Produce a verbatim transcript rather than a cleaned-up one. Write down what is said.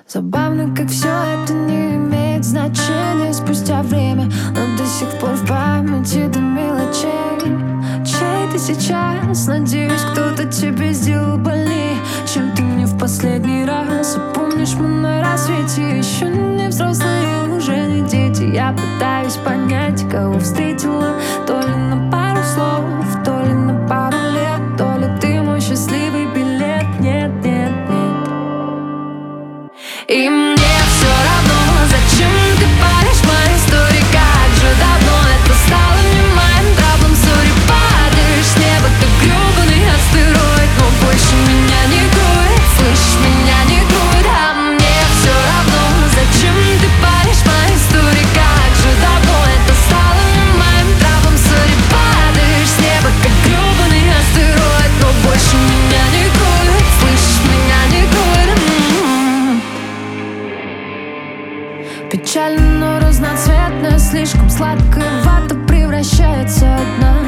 Забавно, как все это не имеет значения спустя время, но до сих пор в памяти до мелочей. Чей ты сейчас? Надеюсь, кто-то тебе сделал больнее, чем ты мне в последний раз. И помнишь, мы на рассвете еще не взрослые, уже не дети. Я пытаюсь понять, кого встретила, то ли на пару слов, то ли на пару лет, то ли ты мой счастливый билет. Нет, нет, нет. И мне все равно, зачем ты паришь мои истории, как же давно это стало не моим травмом. Сори, падаешь с неба, как гребаный астероид, но больше меня не кроет, слышишь, меня не кроет. А мне все равно, зачем ты паришь мои истории, как же давно это стало не моим травмом. Сори, падаешь с неба, как гребаный астероид, но больше меня не кроет, слышишь, меня не кроет. Печально, но разноцветная, слишком сладкая вата превращается одна.